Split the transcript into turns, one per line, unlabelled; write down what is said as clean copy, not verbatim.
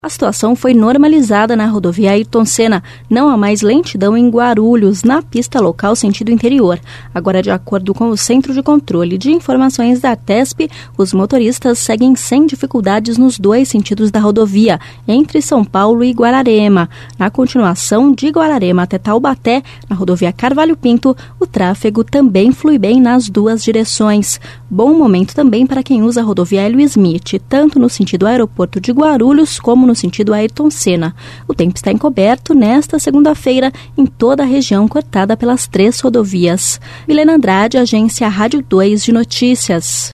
A situação foi normalizada na rodovia Ayrton Senna. Não há mais lentidão em Guarulhos, na pista local sentido interior. Agora, de acordo com o Centro de Controle de Informações da ATESP, os motoristas seguem sem dificuldades nos dois sentidos da rodovia, entre São Paulo e Guararema. Na continuação, de Guararema até Taubaté, na rodovia Carvalho Pinto, o tráfego também flui bem nas duas direções. Bom momento também para quem usa a rodovia Hélio Smith, tanto no sentido aeroporto de Guarulhos como no sentido Ayrton Senna. O tempo está encoberto nesta segunda-feira em toda a região cortada pelas 3 rodovias. Milena Andrade, Agência Rádio 2 de Notícias.